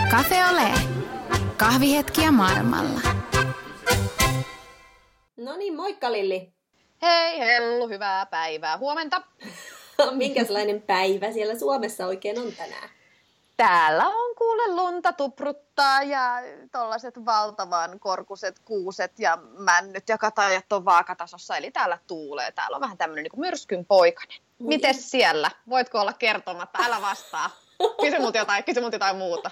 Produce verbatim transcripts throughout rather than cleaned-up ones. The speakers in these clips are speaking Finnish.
Cafe Ole. Kahvihetkiä maailmalla. No niin, moikka Lilli. Hei Hellu, hyvää päivää. Huomenta. Minkälainen päivä siellä Suomessa oikein on tänään? Täällä on kuule lunta tupruttaa ja tollaiset valtavan korkuset kuuset ja männyt ja katajat on vaakatasossa. Eli täällä tuulee. Täällä on vähän tämmöinen niin kuin myrskyn poikainen. Mites siellä? Voitko olla kertomatta? Älä vastaa. Kysy mut jotain, kysy mut jotain muuta.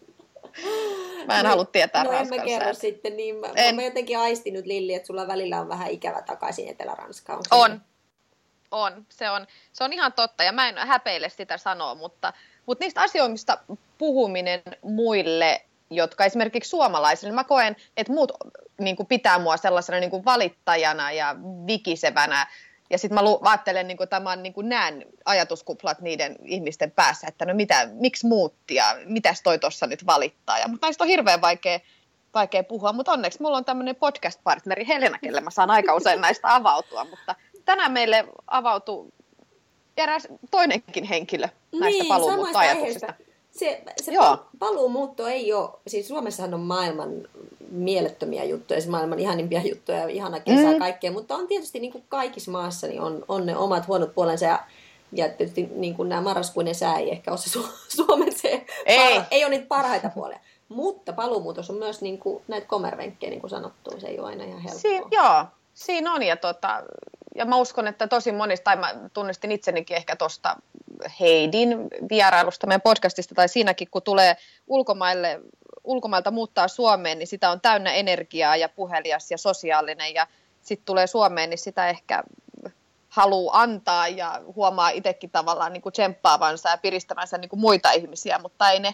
Mä en no, halua tietää no Ranskassa. No en mä kerro sitten. Niin mä, en. mä jotenkin aistinut Lilli, että sulla välillä on vähän ikävä takaisin Etelä-Ranskaan. On. On. Se on. Se on ihan totta ja mä en häpeile sitä sanoa, mutta, mutta niistä asioista puhuminen muille, jotka esimerkiksi suomalaisille, mä koen, että muut niin kuin pitää mua sellaisena niin kuin valittajana ja vikisevänä. Ja sitten mä ajattelen, niin että mä niin näen ajatuskuplat niiden ihmisten päässä, että no mitä, miksi muutti ja mitäs toi tuossa nyt valittaa. Ja, mutta näistä on hirveän vaikea, vaikea puhua, mutta onneksi mulla on tämmöinen podcast-partneri Helena, kelle mä saan aika usein näistä avautua. Mutta tänään meille avautui eräs toinenkin henkilö näistä niin, paluumuuttoajatuksista. Se, se paluumuutto ei ole, siis Suomessahan on maailman mielettömiä juttuja, se maailman ihanimpia juttuja ja ihana kesää mm. kaikkea, mutta on tietysti niin kuin kaikissa maassa niin on, on ne omat huonot puolensa ja, ja tietysti niin kuin nämä marraskuinen sää ei ehkä ole se Su- Suomen se, ei. Par, ei ole niitä parhaita puolia, mutta paluumuutos on myös niin kuin näitä komervenkkejä, niin kuin sanottu, se ei ole aina ihan helppoa. Siin, joo, siinä on ja, tota, ja mä uskon, että tosi monista, tai mä tunnistin itsenikin ehkä tuosta Heidin vierailusta meidän podcastista, tai siinäkin, kun tulee ulkomaille, ulkomailta muuttaa Suomeen, niin sitä on täynnä energiaa ja puhelias ja sosiaalinen, ja sitten tulee Suomeen, niin sitä ehkä haluaa antaa ja huomaa itsekin tavallaan niin kuin tsemppaavansa ja piristävänsä niin kuin muita ihmisiä, mutta ei ne,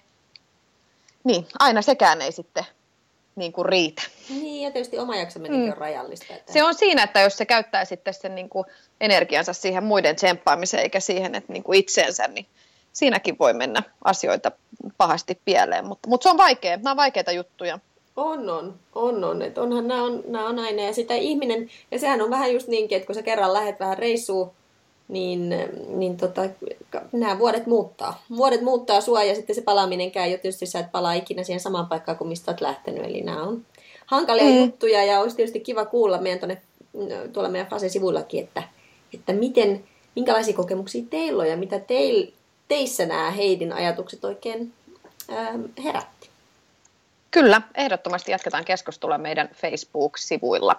niin aina sekään ei sitten niin kuin riitä. Niin, ja tietysti oma jaksaminen mm. on rajallista. Että... Se on siinä, että jos se käyttää sitten sen niin kuin energiansa siihen muiden tsemppaamiseen eikä siihen, että niin kuin itseensä, niin siinäkin voi mennä asioita pahasti pieleen. Mutta, mutta se on vaikea, nämä on vaikeita juttuja. On, on, on, on. Että onhan nämä on, nämä on aina, ja sitä ihminen, ja sehän on vähän just niinkin, että kun sä kerran lähdet vähän reissuun, niin, niin tota, nämä vuodet muuttaa. Vuodet muuttaa sua, ja sitten se palaaminen käy jo tietysti, sä et palaa ikinä siihen samaan paikkaan kuin mistä olet lähtenyt. Eli nämä on hankalia mm. juttuja, ja olisi tietysti kiva kuulla meidän tuonne, tuolla meidän Fase-sivuillakin, että, että miten, minkälaisia kokemuksia teillä on, ja mitä teil, teissä nämä Heidin ajatukset oikein ähm, herätti. Kyllä, ehdottomasti jatketaan keskustelua meidän Facebook-sivuilla.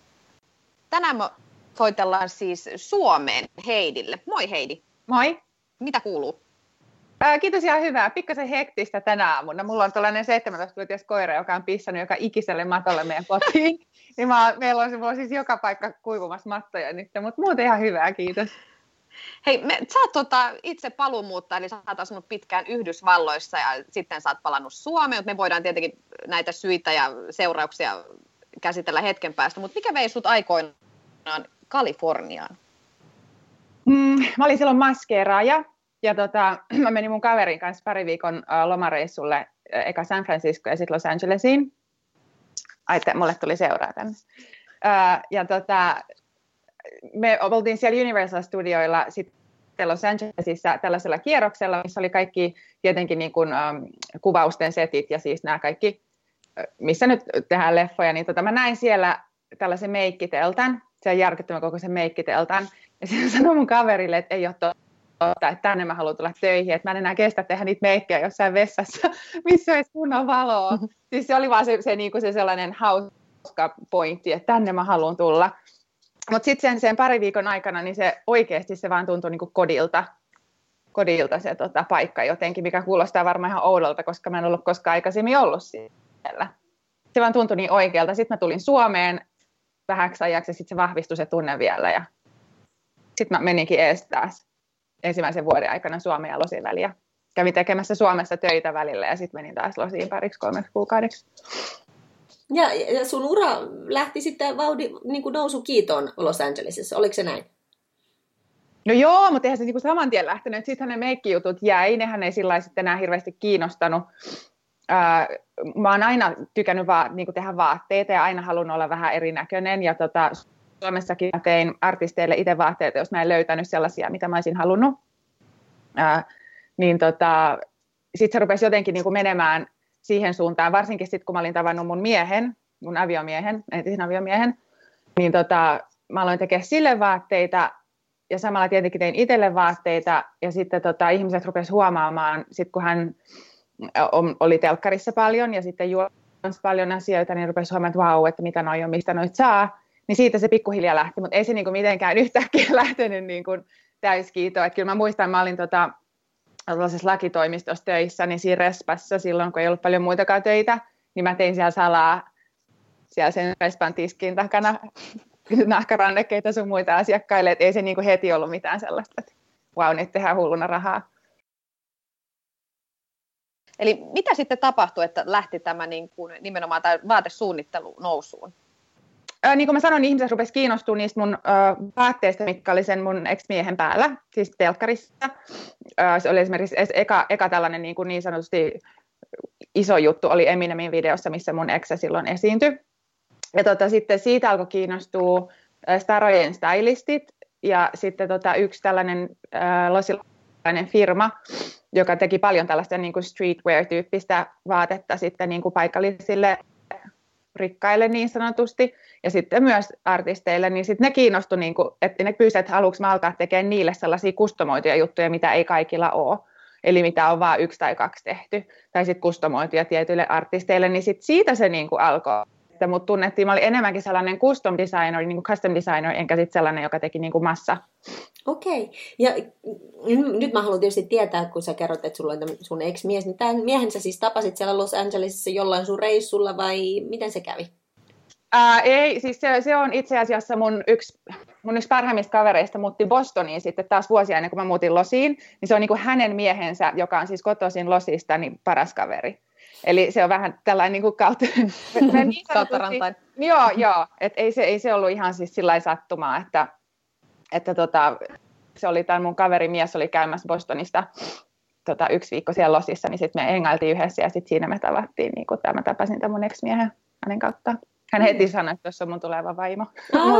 Tänään me soitellaan siis Suomeen Heidille. Moi Heidi. Moi. Mitä kuuluu? Ää, kiitos, ihan hyvää. Pikkasen hektistä tänä aamuna. Mulla on tällainen seitsemäntoistavuotias koira, joka on pissannut joka ikiselle matolle meidän kotiin. niin mä, meillä on, mulla on siis joka paikka kuivumassa mattoja nyt, mutta muuten ihan hyvää, kiitos. Hei, me, sä oot tota, itse paluumuuttaja, eli sä oot asunut pitkään Yhdysvalloissa ja sitten sä oot palannut Suomeen, mutta me voidaan tietenkin näitä syitä ja seurauksia käsitellä hetken päästä, mutta mikä vei sut aikoinaan Kaliforniaan? Mm, mä olin silloin maskeeraaja ja tota, mä menin mun kaverin kanssa pari viikon lomareissulle eka San Francisco ja sitten Los Angelesiin. Ai, te, mulle tuli seuraa tänne. Uh, ja tota, me oltiin siellä Universal-studioilla sitten Los Angelesissa tällaisella kierroksella, missä oli kaikki tietenkin niin kuin, um, kuvausten setit ja siis nämä kaikki, missä nyt tehdään leffoja, niin tota, mä näin siellä tällaisen meikkiteltan, se on järkyttävän koko se meikkiteltan, ja sitten sanoin mun kaverille, että ei ole totta, että tänne mä haluan tulla töihin, että mä en enää kestä tehdä niitä meikkejä jossain vessassa, missä olisi kunnon valoa. Siis se oli vaan se, se, niin kuin se sellainen hauska pointti, että tänne mä haluan tulla. Mutta sitten sen, sen pari viikon aikana, niin se oikeasti se vaan tuntui niin kuin kodilta, kodilta se tota, paikka jotenkin, mikä kuulostaa varmaan ihan oudolta, koska mä en ollut koskaan aikaisemmin ollut siellä. Se vaan tuntui niin oikealta. Sitten mä tulin Suomeen vähäksi ajaksi ja sitten se vahvistui se tunne vielä. Ja sitten mä meninkin ees taas ensimmäisen vuoden aikana Suomeen ja Losiin väliin. Kävin tekemässä Suomessa töitä välillä ja sitten menin taas Losiin pariksi kolmeksi kuukaudeksi. Ja, ja sun ura lähti sitten vauhdi, niin kuin nousu kiitoon Los Angelesissa, oliko se näin? No joo, mutta eihän se niin kuin saman tien lähtenyt. Sittenhän ne meikkijutut jäi, nehän ei sillä lailla sitten enää hirveästi kiinnostanut. Ää, mä oon aina tykännyt vaan niin kuin tehdä vaatteita ja aina halunnut olla vähän erinäköinen. Ja tota, Suomessakin mä tein artisteille itse vaatteita, jos mä en löytänyt sellaisia, mitä mä olisin halunnut. Ää, niin tota, sitten se rupesi jotenkin niin kuin menemään siihen suuntaan, varsinkin sitten kun mä olin tavannut mun miehen, mun aviomiehen, entisen aviomiehen, niin tota, mä aloin tekemään sille vaatteita ja samalla tietenkin tein itselle vaatteita ja sitten tota, ihmiset rupesivat huomaamaan, sit kun hän oli telkkarissa paljon ja sitten juonsi paljon asioita, niin rupesi huomaamaan, että vau, että mitä noi on, mistä noit saa, niin siitä se pikkuhiljaa lähti, mutta ei se niinku mitenkään yhtäkkiä lähtenyt niinku täyskiitoon, että kyllä mä muistan, mä olin tota, tällaisessa lakitoimistossa töissä, niin siinä Respassa silloin, kun ei ollut paljon muitakaan töitä, niin mä tein siellä salaa siellä sen Respan tiskin takana nahkarannekkeita sun muita asiakkaille, että ei se niinku heti ollut mitään sellaista, että vau, nyt tehdään hulluna rahaa. Eli mitä sitten tapahtui, että lähti tämä niin kuin, nimenomaan tämä vaatesuunnittelu nousuun? Ää, niin kuin mä sanoin, ihmiset rupesivat kiinnostumaan niistä mun ä, vaatteista, mitkä oli sen mun ex-miehen päällä, siis telkkarissa. Ä, se oli esimerkiksi eka, eka tällainen niin, kuin niin sanotusti iso juttu, oli Eminemin videossa, missä mun ex silloin esiintyi. Ja tota, sitten siitä alkoi kiinnostua starojen stylistit ja sitten tota, yksi tällainen ä, losilainen firma, joka teki paljon tällaista niin kuin streetwear-tyyppistä vaatetta sitten niin kuin paikallisille rikkaille niin sanotusti, ja sitten myös artisteille, niin sitten ne kiinnostui, niin kuin, että ne pyysivät, että haluanko mä alkaa tekemään niille sellaisia kustomoituja juttuja, mitä ei kaikilla ole, eli mitä on vain yksi tai kaksi tehty, tai sitten kustomoituja tietyille artisteille, niin sitten siitä se niin kuin alkoi. Että mut tunnettiin, mä olin enemmänkin sellainen custom designer, niin kuin custom designer, enkä sitten sellainen, joka teki niin kuin massa. Okei. Ja nyt mä haluan tietysti tietää, kun sä kerrot, että sulla on sun ex-mies, niin tämän miehen sä siis tapasit siellä Los Angelesissa jollain sun reissulla vai miten se kävi? Ää, ei, siis se, se on itse asiassa mun yksi, mun yksi parhaimmista kavereista muutti Bostoniin sitten taas vuosia ennen kuin mä muutin Losiin, niin se on niin kuin hänen miehensä, joka on siis kotoisin Losista, niin paras kaveri. Eli se on vähän tällainen niin kuin kautta, niin kautta rantain. Joo, joo. Et ei, se, ei se ollut ihan siis sillä sattumaa, että, että tota, se oli tämän mun kaverin mies oli käymässä Bostonista tota, yksi viikko siellä Losissa, niin sitten me engailtiin yhdessä ja sitten siinä me tavattiin, niin kun mä tapasin tämän mun ex-miehen hänen kauttaan. Hän heti sanoi, että tuossa on mun tuleva vaimo. Mulla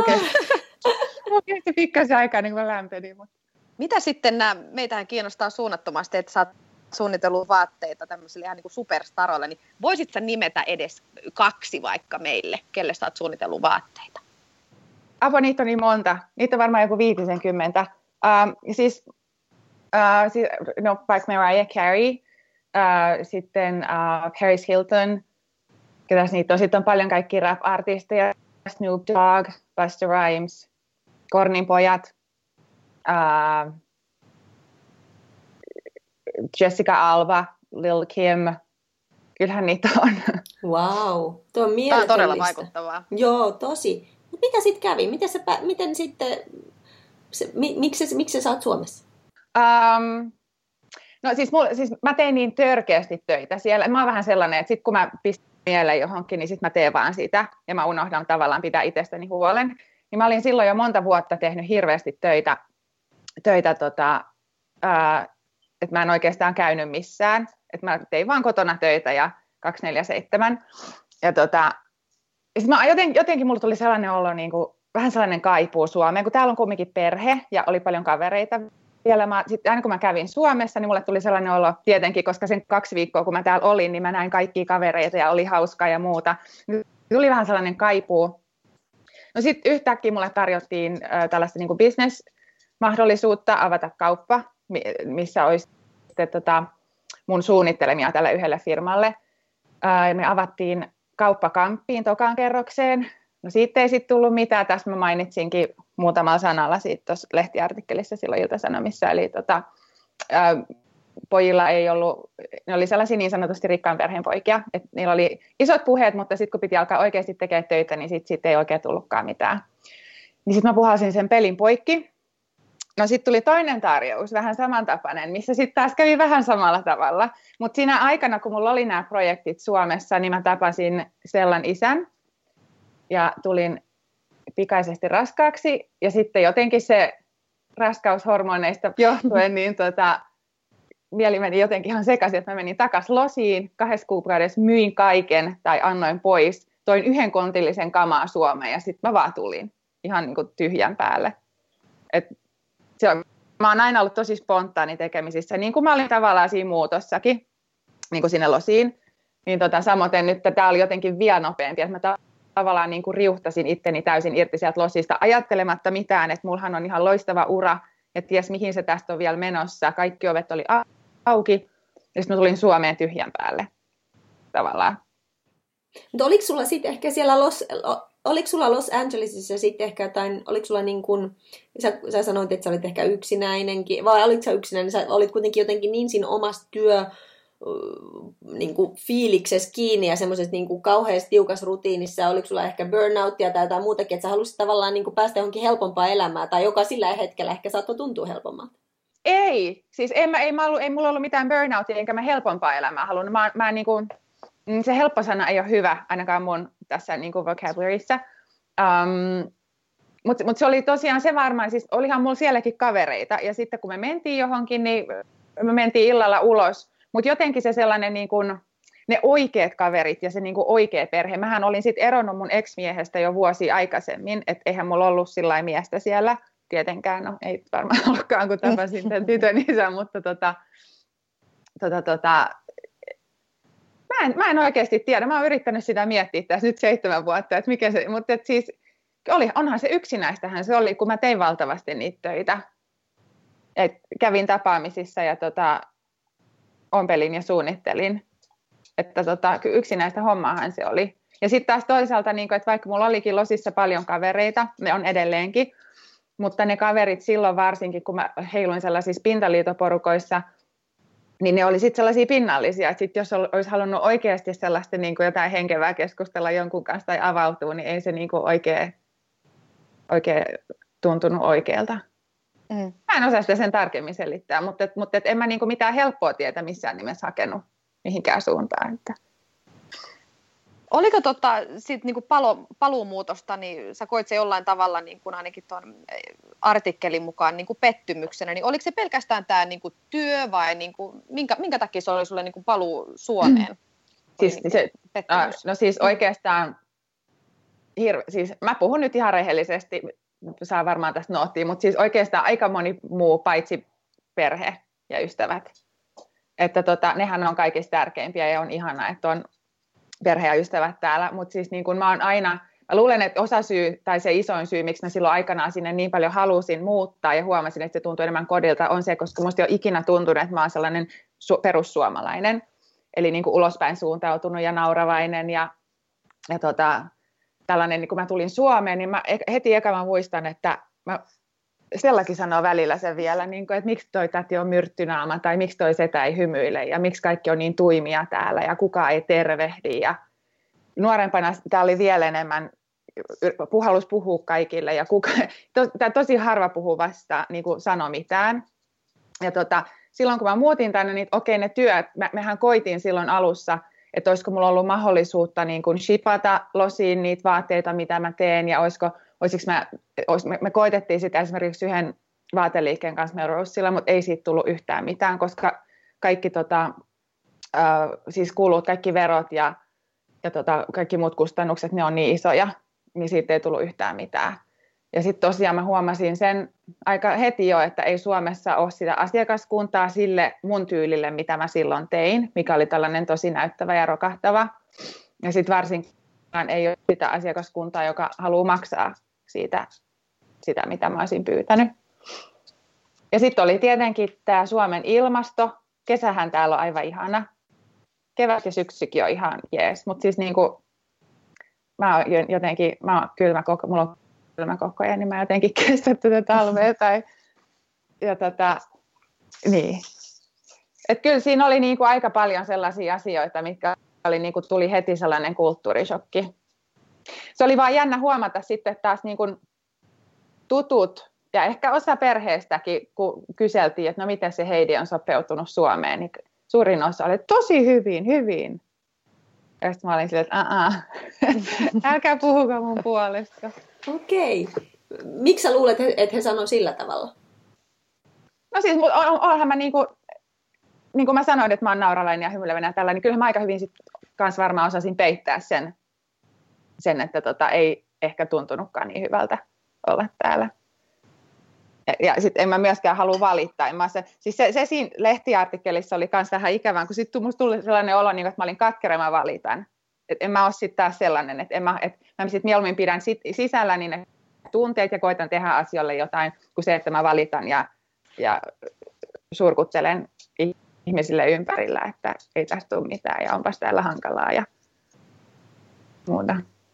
kesti pikkasen aikaa, niin kuin mä lämpenin. Mutta. Mitä sitten nämä, meitähän kiinnostaa suunnattomasti, että sä oot suunnitellut vaatteita tämmöisille ihan niin kuin superstaroille, niin voisit sä nimetä edes kaksi vaikka meille, kelle sä oot suunnitellut vaatteita? Apo, niitä on niin monta. Niitä on varmaan joku viitisenkymmentä. Um, siis, uh, siis, no, vaikka Mariah Carey, uh, sitten uh, Paris Hilton, ketäs niitä on. Sitten on paljon kaikkia rap-artisteja, Snoop Dogg, Busta Rhymes, Kornin pojat, uh, Jessica Alba, Lil Kim, kyllähän niitä on. Wow, tuo on Tämä on todella vaikuttavaa. Joo, tosi. Mutta mitä sitten kävi? Miten, sä, miten sitten, se, miksi, miksi sä oot Suomessa? Um, no siis, mulla, siis mä tein niin törkeästi töitä siellä. Mä oon vähän sellainen, että sit kun mä pistän mieleen johonkin, niin sit mä teen vaan sitä. Ja mä unohdan tavallaan pitää itsestäni huolen. Niin mä olin silloin jo monta vuotta tehnyt hirveästi töitä, töitä tota, uh, että mä en oikeastaan käynyt missään. Että mä tein vaan kotona töitä ja kaksikymmentäneljä seitsemän. Ja tota, ja sit mä joten, jotenkin mulla tuli sellainen olo, niin kuin, vähän sellainen kaipuu Suomeen, kun täällä on kumminkin perhe ja oli paljon kavereita. Vielä mä, sit aina kun mä kävin Suomessa, niin mulle tuli sellainen olo tietenkin, koska sen kaksi viikkoa, kun mä täällä olin, niin mä näin kaikkia kavereita ja oli hauskaa ja muuta. Tuli vähän sellainen kaipuu. No sitten yhtäkkiä mulle tarjottiin äh, tällaista niin kuin business-mahdollisuutta avata kauppa, missä olisi sitten, tota, mun suunnittelemia tälle yhdelle firmalle. Äh, me avattiin kauppakamppiin tokaan kerrokseen. No siitä ei sitten tullut mitään. Tässä mä mainitsinkin muutamalla sanalla siitä tuossa lehtiartikkelissa silloin Ilta-Sanomissa. Eli tota, ää, pojilla ei ollut, ne oli sellaisia niin sanotusti rikkaan perheen poikia. Että niillä oli isot puheet, mutta sitten kun piti alkaa oikeasti tekemään töitä, niin sitten sit ei oikein tullutkaan mitään. Niin sitten mä puhalsin sen pelin poikki. No sitten tuli toinen tarjous, vähän samantapainen, missä sitten taas kävi vähän samalla tavalla. Mutta siinä aikana, kun mulla oli nämä projektit Suomessa, niin mä tapasin Sellan isän. Ja tulin pikaisesti raskaaksi, ja sitten jotenkin se raskaushormoneista johtuen, niin tota, mieli meni jotenkin ihan sekaisin, että mä menin takaisin Losiin, kahdessa kuukaudessa myin kaiken tai annoin pois, toin yhden kontillisen kamaa Suomeen, ja sitten mä vaan tulin ihan niin kuin tyhjän päälle. Et se on, mä oon aina ollut tosi spontaani tekemisissä, niin kuin mä olin tavallaan siinä muutossakin, niin kuin sinne Losiin. niin tota, samoin nyt tämä oli jotenkin vielä nopeampi, että mä ta- tavallaan niin kuin riuhtasin itteni täysin irti sieltä losista, ajattelematta mitään, että mullahan on ihan loistava ura, ja ties mihin se tästä on vielä menossa, kaikki ovet oli auki, ja sitten mä tulin Suomeen tyhjän päälle tavallaan. Mutta oliko sulla sitten ehkä siellä Los, oliko sulla Los Angelesissa sitten ehkä jotain, oliko sulla niin kuin, sä, sä sanoit, että sä olit ehkä yksinäinenkin, vai oliko sä yksinäinen, sä olit kuitenkin jotenkin niin siinä omassa työ, niin kuin fiiliksessä kiinni ja semmoisessa niin kuin kauheassa tiukassa rutiinissa, oliko sulla ehkä burnouttia tai jotain muutakin, että sä halusit tavallaan niin kuin päästä johonkin helpompaan elämään, tai joka sillä hetkellä ehkä saattoi tuntua helpommalta? Ei, siis en mä, ei, mä ollut, ei mulla ollut mitään burnoutia, enkä mä helpompaa elämää halunnut. Mä, mä niin kuin, se helppo sana ei ole hyvä, ainakaan mun tässä niin kuin vocabularyissa. Um, Mutta mut se oli tosiaan se varmaan, siis olihan mulla sielläkin kavereita, ja sitten kun me mentiin johonkin, niin me mentiin illalla ulos, mutta jotenkin se sellainen, niin kun, ne oikeat kaverit ja se niin kun oikea perhe, mähän olin sitten eronnut mun ex-miehestä jo vuosi aikaisemmin, että eihän mulla ollut sillain miestä siellä, tietenkään, no ei varmaan ollutkaan, kun tapasin tämän tytön isän, mutta tota, tota, tota, mä, en, mä en oikeasti tiedä, mä oon yrittänyt sitä miettiä tässä nyt seitsemän vuotta, että mikä se, mutta et siis oli, onhan se yksinäistähän se oli, kun mä tein valtavasti niitä töitä, et kävin tapaamisissa ja tota, ompelin ja suunnittelin, että tota, yksinäistä hommaahan se oli. Ja sitten taas toisaalta, niin kun, että vaikka mulla olikin Losissa paljon kavereita, ne on edelleenkin, mutta ne kaverit silloin varsinkin, kun mä heiluin sellaisissa pintaliitoporukoissa, niin ne oli sitten sellaisia pinnallisia, että sit jos olisi halunnut oikeasti sellaista niin kuin jotain henkevää keskustella jonkun kanssa tai avautua, niin ei se niin kuin oikein, oikein tuntunut oikealta. Mm. Mä en osaa sitä sen tarkemmin selittää, mutta, et, mutta et en mä niin kuin mitään helppoa tietä missään nimessä hakenut mihinkään suuntaan. Että. Oliko tota, sit niinku palo, paluumuutosta, niin sä koit se jollain tavalla niin kuin ainakin tuon artikkelin mukaan niin kuin pettymyksenä, niin oliko se pelkästään tämä niin kuin työ vai niin kuin, minkä, minkä takia se oli sulle niin kuin paluu Suomeen? Siis, niin se, no siis oikeastaan, hirve, siis mä puhun nyt ihan rehellisesti, saa varmaan tästä noottia, mutta siis oikeastaan aika moni muu paitsi perhe ja ystävät. Että tota, nehän on kaikista tärkeimpiä ja on ihanaa, että on perhe ja ystävät täällä, mutta siis niin kuin mä oon aina, mä luulen, että osa syy tai se isoin syy, miksi mä silloin aikanaan sinne niin paljon halusin muuttaa ja huomasin, että se tuntui enemmän kodilta, on se, koska musta ei ole ikinä tuntunut, että mä oon sellainen su- perussuomalainen, eli niin kuin ulospäin suuntautunut ja nauravainen ja, ja tota, tällainen, niin kun mä tulin Suomeen, niin mä heti eka mä muistan, että mä Sellakin sanoo välillä sen vielä, niin kuin, että miksi toi täti on myrttynaama tai miksi toi setä ei hymyile ja miksi kaikki on niin tuimia täällä ja kukaan ei tervehdi. Ja nuorempana tämä oli vielä enemmän, puhallus puhuu kaikille ja kuka, to, tosi harva puhuu vasta, niin kuin sano mitään. Ja tota, silloin kun mä muutin tänne, niin okei ne työt, me, mehän koitiin silloin alussa, että olisiko mulla ollut mahdollisuutta niin kuin shipata Losiin niitä vaatteita, mitä mä teen ja olisiko Olisiko mä, olis, me, me koitettiin sitä esimerkiksi yhden vaateliikkeen kanssa Melrosella, mutta ei siitä tullut yhtään mitään, koska kaikki, tota, äh, siis kulut, kaikki verot ja, ja tota, kaikki muut kustannukset, ne on niin isoja, niin siitä ei tullut yhtään mitään. Ja sitten tosiaan mä huomasin sen aika heti jo, että ei Suomessa ole sitä asiakaskuntaa sille mun tyylille, mitä mä silloin tein, mikä oli tällainen tosi näyttävä ja rokahtava. Ja sitten varsinkin ei ole sitä asiakaskuntaa, joka haluaa maksaa siitä, sitä, mitä mä olisin pyytänyt. Ja sitten oli tietenkin tämä Suomen ilmasto. Kesähän täällä on aivan ihana. Kevät ja syksykin on ihan jees. Mutta siis niinku, mä oon jotenkin, mä oon kylmä koko, mulla on kylmä koko ajan, niin mä jotenkin kestän tätä talvea. Tai, ja tota, niin. Et kyllä siinä oli niinku aika paljon sellaisia asioita, mitkä oli, niinku, tuli heti sellainen kulttuurishokki. Se oli vaan jännä huomata sitten taas niin kuin tutut ja ehkä osa perheestäkin, kun kyseltiin, että no miten se Heidi on sopeutunut Suomeen, niin suurin osa oli tosi hyvin, hyvin. Ja sitten mä olin silleen, että ää, älkää puhuko mun puolesta. Okei. Miksi sä luulet, että he sanoo sillä tavalla? No siis oonhan mä niin kuin, niin kuin mä sanoin, että mä oon nauralainen ja hymyilevänä ja tällä, niin kyllähän mä aika hyvin sit kans varmaan osasin peittää sen, sen että tota, ei ehkä tuntunutkaan niin hyvältä olla täällä. Ja, ja sitten en mä myöskään halua valittaa. En mä se, siis se, se siinä lehtiartikkelissa oli myös vähän ikävää, kun sitten musta tuli sellainen olo, niin että mä olin katkera ja mä valitan. Et en mä ole sitten taas sellainen, että en mä, et mä sit mieluummin pidän sit sisälläni ne tunteet ja koitan tehdä asioille jotain, kuin se, että mä valitan ja, ja surkuttelen ihmisille ympärillä, että ei tästä tule mitään ja onpas täällä hankalaa ja muuta.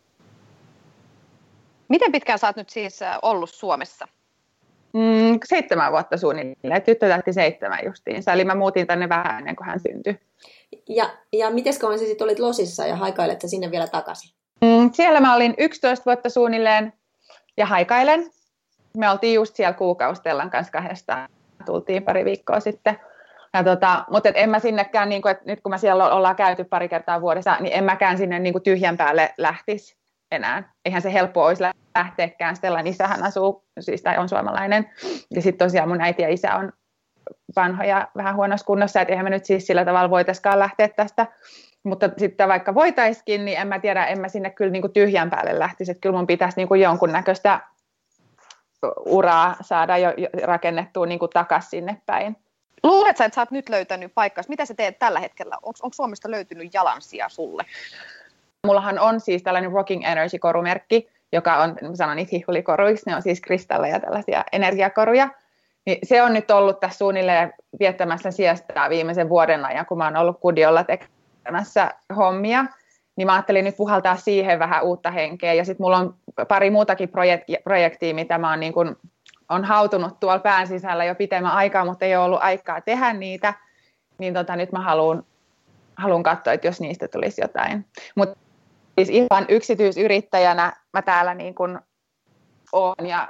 Miten pitkään sä oot nyt siis ollut Suomessa? Mm, seitsemän vuotta suunnilleen. Tyttö tähti seitsemän justiinsa. Eli mä muutin tänne vähän ennen kuin hän syntyi. Ja, ja miten kauan sä sitten olit Losissa ja haikailet sä sinne vielä takaisin? Mm, siellä mä olin yksitoista vuotta suunnilleen ja haikailen. Me oltiin just siellä kuukaustellan kanssa kahdestaan. Tultiin pari viikkoa sitten. Ja tota, mutta et en mä sinnekään, niin kun, et nyt kun mä siellä ollaan käyty pari kertaa vuodessa, niin en mäkään sinne niin kun tyhjän päälle lähtisi enää. Eihän se helppoa olisi lähteäkään. Stellan isähän asuu, siis tai on suomalainen. Ja sitten tosiaan mun äiti ja isä on vanhoja, vähän huonossa kunnossa, että eihän me nyt siis sillä tavalla voitaisikaan lähteä tästä. Mutta sitten vaikka voitaisikin, niin en mä tiedä, en mä sinne kyllä niin kuin tyhjän päälle lähtisi. Että kyllä mun pitäisi niin kuin jonkunnäköistä uraa saada jo rakennettua niin kuin takaisin sinne päin. Luuletko sä, että sä oot nyt löytänyt paikkaa? Mitä sä teet tällä hetkellä? Onko Suomesta löytynyt jalansija sulle? Mullahan on siis tällainen Rocking Energy-korumerkki, joka on, sanon niitä hihulikoruiksi, ne on siis kristalleja, tällaisia energiakoruja. Niin se on nyt ollut tässä suunnilleen viettämässä siestaa viimeisen vuoden ajan, kun mä oon ollut Kudiolla tekemässä hommia. Niin mä ajattelin nyt puhaltaa siihen vähän uutta henkeä. Ja sitten mulla on pari muutakin projekti- projektia, mitä mä oon niin kun, on hautunut tuolla pään sisällä jo pitemmän aikaa, mutta ei ole ollut aikaa tehdä niitä. Niin tota, nyt mä haluan, haluan katsoa, että jos niistä tulisi jotain. Mutta siis ihan yksityisyrittäjänä mä täällä niin kun oon ja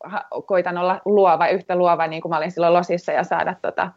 koitan olla luova, yhtä luova, niin kuin mä olin silloin Losissa ja saada, tota,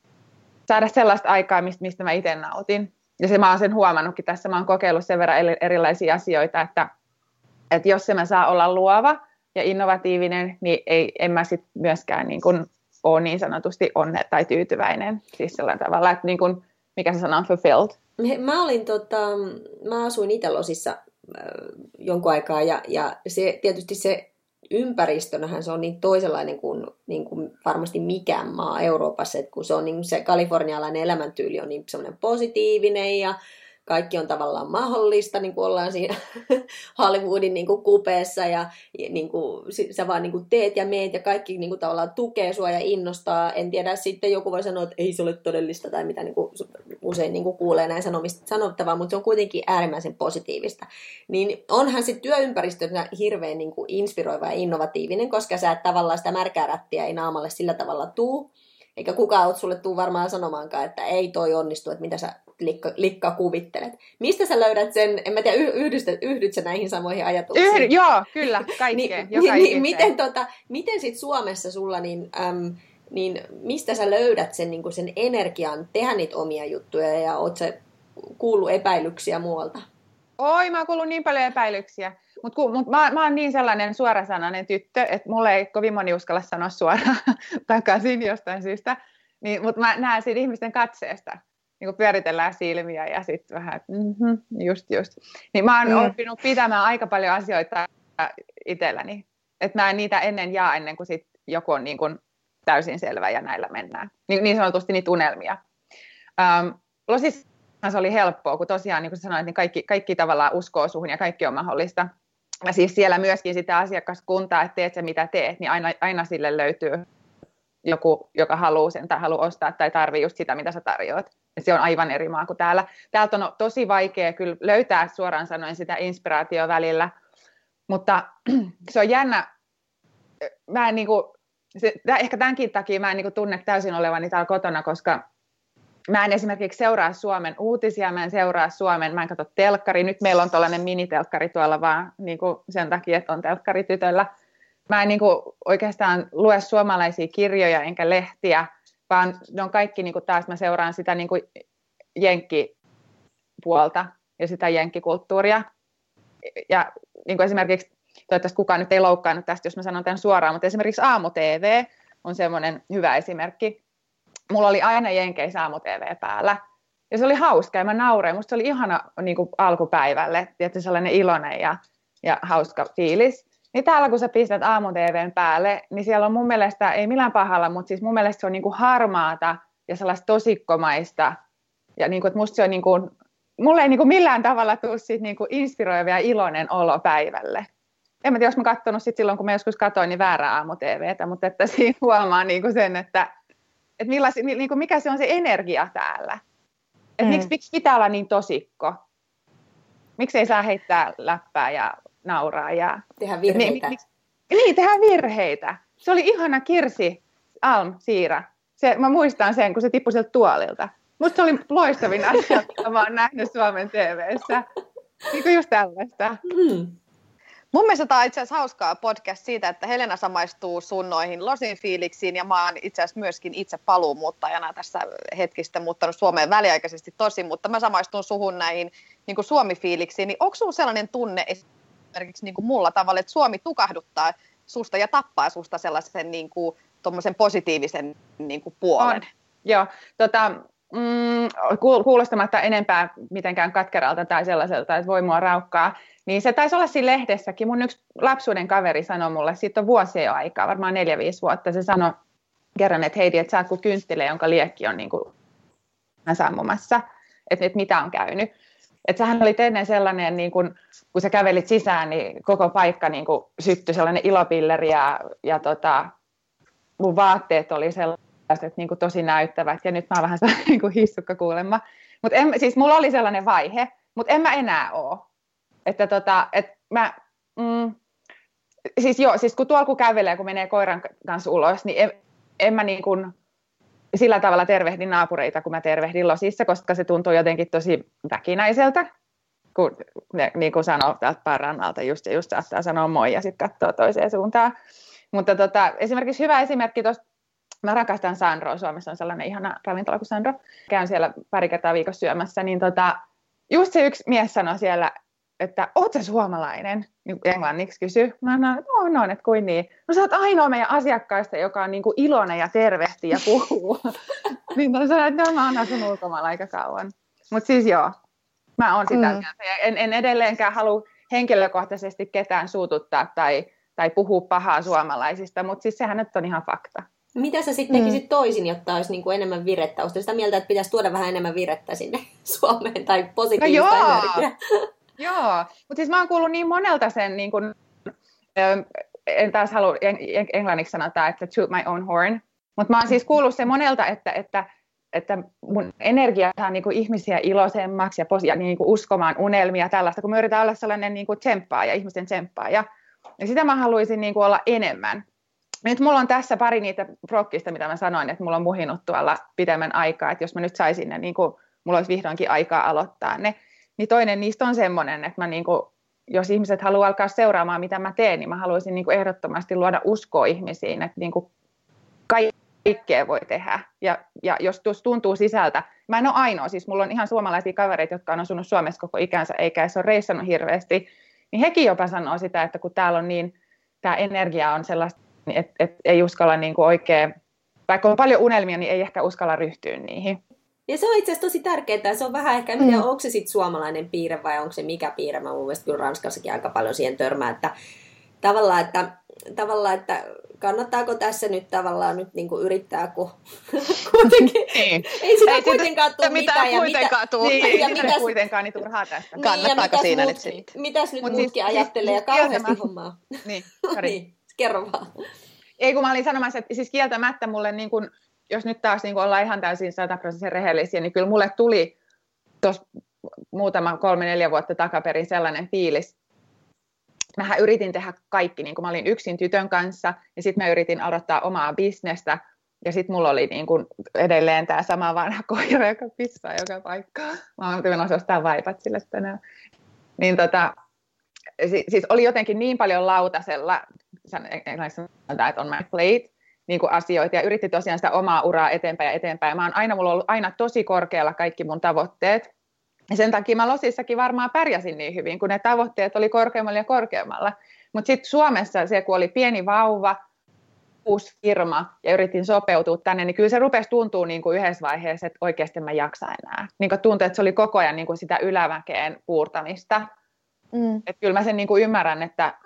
saada sellaista aikaa, mistä, mistä mä itse nautin. Ja se mä oon sen huomannutkin tässä, mä oon kokeillut sen verran erilaisia asioita, että, että jos se mä saa olla luova ja innovatiivinen, niin ei, en mä sit myöskään niin kuin ole niin sanotusti onne tai tyytyväinen. Siis sellainen tavalla, että niin kuin, mikä se sana on, fulfilled. Mä olin tota, mä asuin Itä-Losissa äh, jonkun aikaa ja, ja se, tietysti se ympäristönähän se on niin toisenlainen kuin, niin kuin varmasti mikään maa Euroopassa, että kun se on niin se kalifornialainen elämäntyyli on niin semmoinen positiivinen ja kaikki on tavallaan mahdollista, niin kuin ollaan siinä Hollywoodin niin kuin kupeessa ja niin kuin, sä vaan niin kuin teet ja meet ja kaikki niin kuin tavallaan tukee sua ja innostaa. En tiedä, sitten joku voi sanoa, että ei se ole todellista tai mitä niin kuin usein niin kuin kuulee näin sanottavaa, mutta se on kuitenkin äärimmäisen positiivista. Niin onhan se työympäristönä hirveän niin kuin inspiroiva ja innovatiivinen, koska sä et tavallaan sitä märkää rättiä ei naamalle sillä tavalla tuu. Eikä kukaan ole sulle tuu varmaan sanomaankaan, että ei toi onnistu, että mitä sä likka, likka kuvittelet. Mistä sä löydät sen, en mä tiedä, yhdyt, yhdyt sä näihin samoihin ajatuksiin? Yhdy, joo, kyllä, kaikkeen. Ni, ni, ni, miten, tota, miten sit Suomessa sulla, niin, äm, niin mistä sä löydät sen, niin kuin sen energian tehdä niitä omia juttuja ja oot sä kuullut epäilyksiä muualta? Oi, mä oon kuullut niin paljon epäilyksiä. Mutta mut mä, mä oon niin sellainen suorasanainen tyttö, että mulle ei kovin moni uskalla sanoa suoraan takaisin jostain syystä. Niin, mutta mä näen siinä ihmisten katseesta. Niin kun pyöritellään silmiä ja sitten vähän, että mm-hmm, just just. Niin mä oon mm. oppinut pitämään aika paljon asioita itselläni. Että mä en niitä ennen jaa ennen kuin sit joku on niin kun täysin selvä ja näillä mennään. Niin, niin sanotusti niitä unelmia. Um, Losissa se oli helppoa, kun tosiaan niin kuin sanoit, niin kaikki, kaikki tavallaan uskoo suhun ja kaikki on mahdollista. Ja siis siellä myöskin sitä asiakaskuntaa, että teet sä mitä teet, niin aina, aina sille löytyy joku, joka haluaa sen tai haluaa ostaa tai tarvii just sitä, mitä sä tarjoat. Ja se on aivan eri maa kuin täällä. Täältä on tosi vaikea kyllä löytää suoraan sanoen sitä inspiraatiota välillä, mutta se on jännä. Mä en niin kuin, se, ehkä tämänkin takia mä en niin kuin tunne täysin olevani täällä kotona, koska mä en esimerkiksi seuraa Suomen uutisia, mä en seuraa Suomen, mä en katso telkkari. Nyt meillä on tällainen minitelkkari tuolla vaan niin kuin sen takia, että on telkkari tytöllä. Mä en niin kuin oikeastaan lue suomalaisia kirjoja enkä lehtiä, vaan ne on kaikki niin kuin taas, mä seuraan sitä niin kuin jenkkipuolta ja sitä jenkkikulttuuria. Ja niin kuin esimerkiksi, toivottavasti kukaan nyt ei loukkaannut tästä, jos mä sanon tämän suoraan, mutta esimerkiksi aamu-T V on semmoinen hyvä esimerkki. Mulla oli aina Jenkeissä aamu-T V päällä. Ja se oli hauska ja mä nauroin. Musta se oli ihana niin kuin alkupäivälle. Tietysti sellainen iloinen ja, ja hauska fiilis. Niin täällä kun sä pistät aamu-tv:n päälle, niin siellä on mun mielestä, ei millään pahalla, mutta siis mun mielestä se on niinku harmaata ja sellaista tosikkomaista. Ja niinku, että musta se on niinku, mulle ei niinku millään tavalla tule siitä niinku inspiroiva ja iloinen olo päivälle. En mä tiedä, jos mä katsonut sit silloin, kun mä joskus katsoin, niin väärää aamu-tv:tä, mutta että siinä huomaa niinku sen, että, että millais, niinku mikä se on se energia täällä. Että mm. miksi, miksi pitää olla niin tosikko? Miksi ei saa heittää läppää ja nauraa? Ja tehdään virheitä. Niin, niin, tehdään virheitä. Se oli ihana Kirsi Alm Siira. Se, mä muistan sen, kun se tippui sieltä tuolilta. Musta se oli loistavin asia, mitä mä oon nähnyt Suomen T V:ssä. Niin kuin just tällaista. Mm. Mun mielestä tämä on itse asiassa hauskaa podcast siitä, että Helena samaistuu sun noihin losin fiiliksiin ja mä oon itse asiassa myöskin itse paluumuuttajana tässä hetkistä muuttanut Suomeen väliaikaisesti tosi, mutta mä samaistun suhun näihin niin kuin Suomi-fiiliksiin. Niin onko sulla sellainen tunne esimerkiksi niin kuin mulla tavalla, että Suomi tukahduttaa susta ja tappaa susta sellaisen niin kuin, tommosen positiivisen niin kuin puolen? On. Joo, tota, mm, kuulostamatta enempää mitenkään katkeralta tai sellaiselta, että voi mua raukkaa, niin se taisi olla siinä lehdessäkin. Mun yksi lapsuuden kaveri sanoi mulle, siitä on vuosia jo aikaa, varmaan neljä, viisi vuotta, se sanoi kerran, että Heidi, että sä oot kuin kynttilä, jonka liekki on niin kuin sammumassa, että, että mitä on käynyt. Että sähän oli ennen sellainen, niin kun, kun sä kävelit sisään, niin koko paikka niin kuin syttyi sellainen ilopilleri ja, ja tota, mun vaatteet oli sellaiset niin kuin tosi näyttävät ja nyt mä oon vähän sellainen niin kuin hissukka kuulemma. Mut en, siis mulla oli sellainen vaihe, mutta en mä enää ole. Että tota, et mä, mm, siis joo, siis kun tuolla kun kävelee, kun menee koiran kanssa ulos, niin en, en mä niin kuin sillä tavalla tervehdin naapureita, kun mä tervehdin losissa, koska se tuntuu jotenkin tosi väkinäiseltä, kun ne niin kuin sanoo täältä parannalta just ja just saattaa sanoa moi ja sitten katsoo toiseen suuntaan. Mutta tota, esimerkiksi hyvä esimerkki tuosta, mä rakastan Sandroa, Suomessa on sellainen ihana ravintola kuin Sandro, käyn siellä pari kertaa viikossa syömässä, niin tota, just se yksi mies sanoi siellä, että oot sä suomalainen? Niin englanniksi kysyi. Mä sanoin, että no, no, että kuin niin. No sä oot ainoa meidän asiakkaista, joka on niin kuin iloinen ja tervehtii ja puhuu. Niin mä sanoin, että no, mä oon asunut ulkomailla aika kauan. Mutta siis joo, mä oon sitä mieltä. Mm. En, en edelleenkään halua henkilökohtaisesti ketään suututtaa tai, tai puhua pahaa suomalaisista, mutta siis sehän nyt on ihan fakta. Mitä sä sitten tekisit mm. toisin, jotta olisi niinku enemmän virettä? Oletko sitä mieltä, että pitäisi tuoda vähän enemmän virettä sinne Suomeen tai positiivista no energiaa? Joo, mutta siis mä oon kuullut niin monelta sen, niin kun, en taas halua englanniksi sanotaan, että toot my own horn, mutta mä oon siis kuullut sen monelta, että, että, että mun energia saa niin kuin ihmisiä iloisemmaksi ja, ja niin kuin uskomaan unelmia tällaista, kun mä yritän olla sellainen niin kuin tsemppaaja, ihmisten tsemppaaja, ja sitä mä haluaisin niin kuin olla enemmän. Nyt mulla on tässä pari niitä prokkista, mitä mä sanoin, että mulla on muhinut tuolla pidemmän aikaa, että jos mä nyt saisin ne, niin kuin mulla olisi vihdoinkin aikaa aloittaa ne, niin toinen niistä on semmoinen, että mä niinku, jos ihmiset haluaa alkaa seuraamaan, mitä mä teen, niin mä haluaisin niinku ehdottomasti luoda uskoa ihmisiin, että niinku kaikkea voi tehdä. Ja, ja jos tuntuu sisältä, mä en ole ainoa, siis mulla on ihan suomalaisia kavereita, jotka on asunut Suomessa koko ikänsä, eikä edes ole reissannut hirveästi, niin hekin jopa sanoo sitä, että kun täällä on niin, tämä energia on sellaista, että et ei uskalla niinku oikein, vaikka on paljon unelmia, niin ei ehkä uskalla ryhtyä niihin. Ja se on itse asiassa tosi tärkeää. Se on vähän ehkä, en tiedä, onko se sitten suomalainen piirre vai onko se mikä piirre. Mä mun mielestä kyllä Ranskassakin aika paljon siihen törmää, että tavallaan, että, tavallaan, että kannattaako tässä nyt tavallaan nyt niin kuin yrittää, kun kuitenkin niin. ei sitä ei kuitenkaan tule mitään. Ja kuitenkaan tule. Niin, ja ei mitäs, kuitenkaan niin turhaa tästä. Niin, kannattaako siinä muut, nyt sitten? Mitäs nyt Mut muutkin siis, ajattelee siis, ja kauheasti kieltämä... hommaa. Niin, niin, kerro vaan. Ei kun mä olin sanomassa, että siis kieltämättä mulle niin kun, jos nyt taas niin ollaan ihan täysin sata prosenttia rehellisiä, niin kyllä mulle tuli tuossa muutama kolme, neljä vuotta takaperin sellainen fiilis. Mähän yritin tehdä kaikki, niin kuin mä olin yksin tytön kanssa, ja sitten mä yritin aloittaa omaa bisnestä, ja sitten mulla oli niin kuin edelleen tämä sama vanha koira, joka pissaa joka paikkaan. Mä oon menossa ostaa vaipat sille tänään. Niin tota, siis oli jotenkin niin paljon lautasella, englanniksi sanotaan, että on my plate, niin kuin asioita, ja yritti tosiaan sitä omaa uraa eteenpäin ja eteenpäin. Mä oon aina, mulla on ollut aina tosi korkealla kaikki mun tavoitteet. Ja sen takia mä Losissakin varmaan pärjäsin niin hyvin, kun ne tavoitteet oli korkeammalla ja korkeammalla. Mutta sitten Suomessa se, kun oli pieni vauva, uusi firma, ja yritin sopeutua tänne, niin kyllä se rupesi tuntua niin kuin yhdessä vaiheessa, että oikeasti mä jaksa enää. Niin kuin tuntui, että se oli koko ajan niin kuin sitä ylämäkeen puurtamista. Mm. Että kyllä mä sen niin kuin ymmärrän, että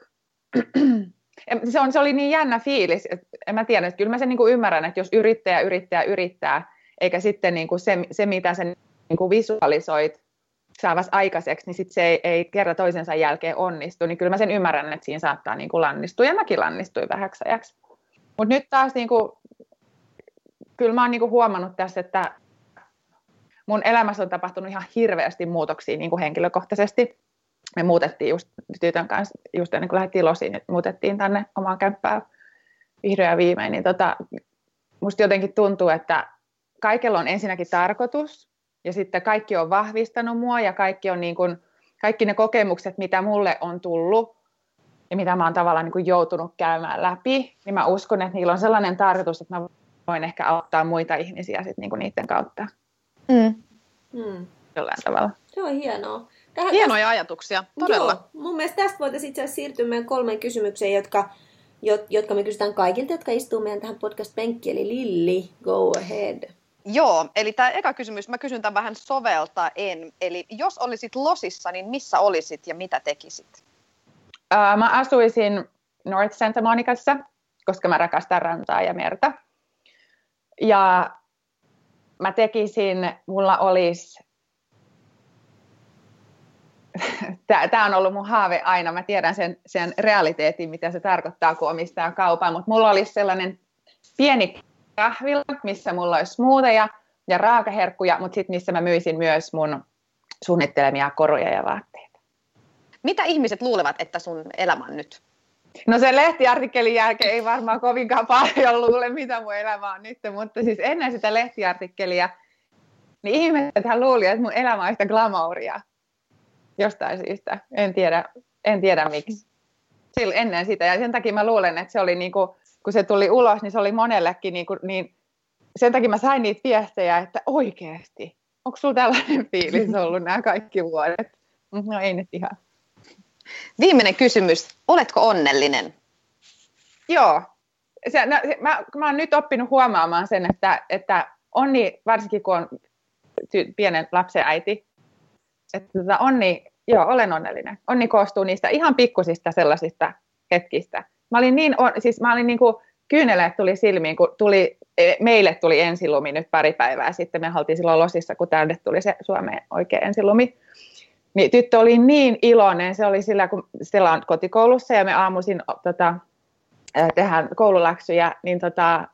se, on, se oli niin jännä fiilis, että en mä tiedä, että kyllä mä sen niin kuin ymmärrän, että jos yrittäjä yrittää yrittää, eikä sitten niin kuin se, se, mitä sä niin kuin visualisoit saavas aikaiseksi, niin sit se ei, ei kerran toisensa jälkeen onnistu, niin kyllä mä sen ymmärrän, että siinä saattaa niin kuin lannistua, ja mäkin lannistuin vähäksi ajaksi. Mutta nyt taas, niin kuin, kyllä mä oon niin kuin huomannut tässä, että mun elämässä on tapahtunut ihan hirveästi muutoksia niin kuin henkilökohtaisesti. Me muutettiin just tytön kanssa, just ennen kuin lähdettiin losiin, että muutettiin tänne omaan kämppään vihdoin ja viimein, niin tota, musta jotenkin tuntuu, että kaikella on ensinnäkin tarkoitus, ja sitten kaikki on vahvistanut mua, ja kaikki, on niin kuin, kaikki ne kokemukset, mitä mulle on tullut, ja mitä mä oon tavallaan niin kuin joutunut käymään läpi, niin mä uskon, että niillä on sellainen tarkoitus, että mä voin ehkä auttaa muita ihmisiä sit niin kuin niiden kautta. Mm. Hmm. Jollain tavalla. Se on hienoa. Tähän Hienoja tästä... ajatuksia, todella. Joo, mun mielestä tästä voitaisiin itse asiassa siirtyä meidän kolmeen kysymykseen, jotka, jotka me kysytään kaikilta, jotka istuu meidän tähän podcast-penkkiin. Eli Lilli, go ahead. Joo, eli tämä eka kysymys, mä kysyn tämän vähän soveltaen. Eli jos olisit losissa, niin missä olisit ja mitä tekisit? Uh, mä asuisin North Santa Monicassa, koska mä rakastan rantaa ja merta. Ja mä tekisin, mulla olisi, tämä on ollut mun haave aina, mä tiedän sen, sen realiteetin, mitä se tarkoittaa, kun omistaa kaupan, mutta mulla olisi sellainen pieni kahvila, missä mulla olisi smoothiea ja raakaherkkuja, mutta sitten missä mä myisin myös mun suunnittelemia koruja ja vaatteita. Mitä ihmiset luulevat, että sun elämä on nyt? No sen lehtiartikkelin jälkeen ei varmaan kovinkaan paljon luule, mitä mun elämä on nyt, mutta siis ennen sitä lehtiartikkelia, niin ihmisethän luuli, että mun elämä on yhtä glamouria. Jostain syystä. En tiedä, en tiedä miksi. Silloin ennen sitä. Ja sen takia mä luulen, että se oli niinku, kun se tuli ulos, niin se oli monellekin niinku, niin sen takia mä sain niitä viestejä, että oikeasti, onko sulla tällainen fiilis ollut nämä kaikki vuodet? No ei nyt ihan. Viimeinen kysymys. Oletko onnellinen? Joo. Se, no, se, mä, mä oon nyt oppinut huomaamaan sen, että, että onni, varsinkin kun on ty, pienen lapsen äiti, että tota, onni, joo, olen onnellinen. Onni koostuu niistä ihan pikkusista sellaisista hetkistä. Mä olin niin, siis mä olin niin kuin kyyneleet tuli silmiin, kun tuli, meille tuli ensilumi nyt pari päivää sitten. Me oltiin silloin losissa, kun tänne tuli se Suomeen oikea ensilumi. Niin tyttö oli niin iloinen, se oli sillä, kun Stella on kotikoulussa ja me aamuisin tota, tehdään koululäksyjä, niin tota,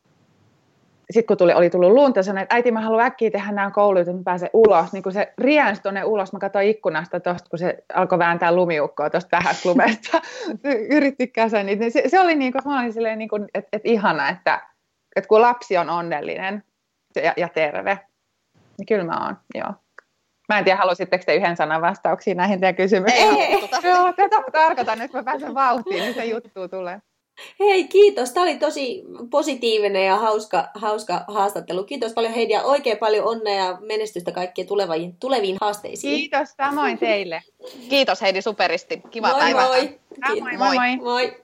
sitten kun tuli, oli tullut lunta, sanoin, että äiti, mä haluan äkkiä tehdä nämä koulut, että mä pääsen ulos. Niin kun se riensi tuonne ulos, mä katsoin ikkunasta tuosta, kun se alkoi vääntää lumiukkoa tuosta vähästä lumesta. Yritti käsä niitä. Se, se oli niin kuin, mä olin silleen, niin kuin, että, että ihana, että, että kun lapsi on onnellinen ja, ja terve, niin kyllä mä oon, joo. Mä en tiedä, halusitteko te yhden sanan vastauksia näihin teidän kysymyksiin? Ei, joo, tätä tarkoitan, että mä pääsen vauhtiin, niin se juttu tulee. Hei, kiitos. Tämä oli tosi positiivinen ja hauska, hauska haastattelu. Kiitos paljon Heidi ja oikein paljon onnea ja menestystä kaikkien tuleviin, tuleviin haasteisiin. Kiitos, samoin teille. Kiitos Heidi superisti. Kiva moi, päivää. Moi. Moi, moi. Moi.